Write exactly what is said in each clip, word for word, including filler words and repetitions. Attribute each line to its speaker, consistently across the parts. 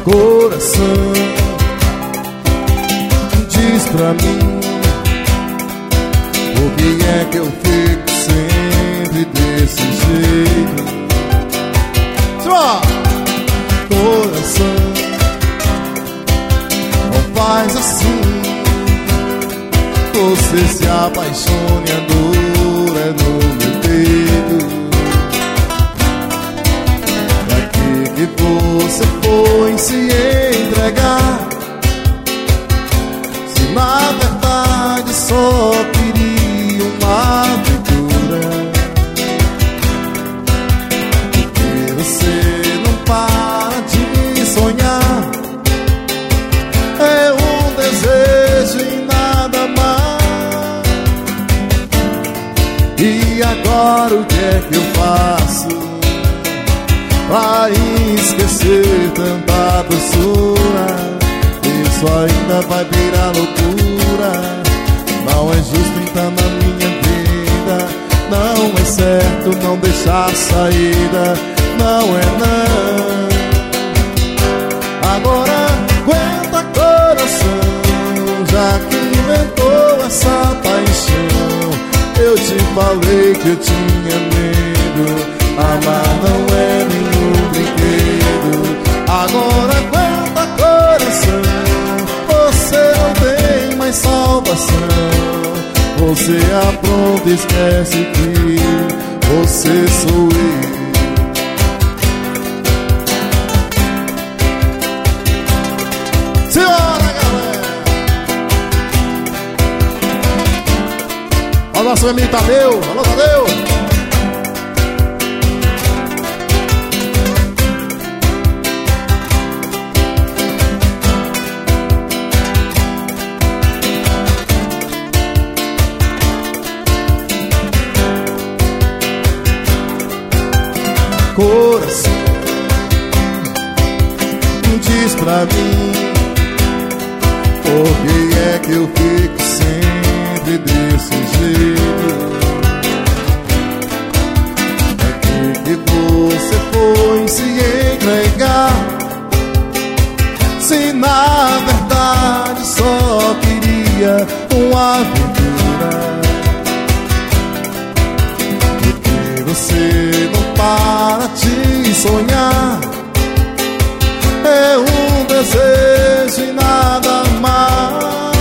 Speaker 1: Coração, diz pra mim, por que é que eu fico sempre desse jeito? Coração, não faz assim. Você se apaixone, a dor é no meu peito. Pra que que você foi se entregar, se na verdade só queria uma aventura? Porque você não para de sonhar, é um desejo e nada mais. E agora o que é que eu faço pra esquecer tanta doçura? Isso ainda vai virar loucura. Não é justo entrar na minha vida, não é certo não deixar saída, não é não. Agora aguenta, coração, já que inventou essa paixão. Eu te falei que eu tinha medo, amar não é nenhum brinquedo. Agora aguenta, coração, você não tem mais salvação. Você apronta e esquece que você sou eu. Simbora, galera! Olha o nosso amigo Tadeu. Alô, Tadeu! Coração, diz pra mim, por que é que eu fico sempre desse jeito? É que, que você foi se entregar, se na verdade só queria uma aventura? Porque você não para de sonhar, é um desejo e nada mais.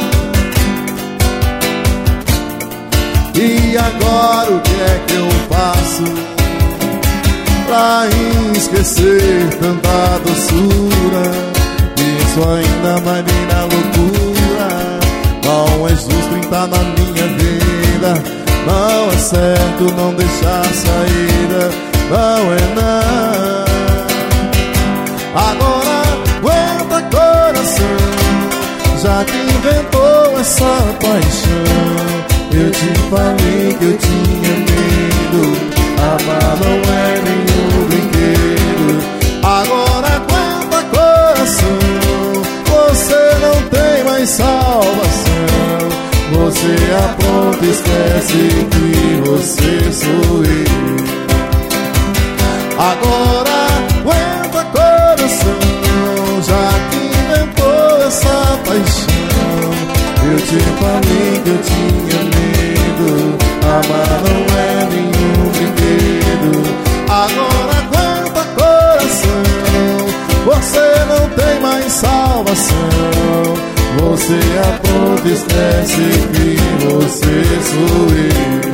Speaker 1: E agora o que é que eu faço pra esquecer tanta doçura? Isso ainda vai virar loucura. Não é justo entrar na minha vida, não é certo não deixar saída, não é não. Agora aguenta, coração, já que inventou essa paixão. Eu te falei que eu tinha medo, amar não é nenhum brinquedo. Agora aguenta, coração, você não tem mais salvação. Você apronta e esquece que você sou eu. Agora aguenta, coração, já que inventou essa paixão. Eu te falei que eu tinha medo, amar não é nenhum brinquedo. Agora aguenta, coração, você não tem mais salvação. Você apronta e esquece que você sou eu.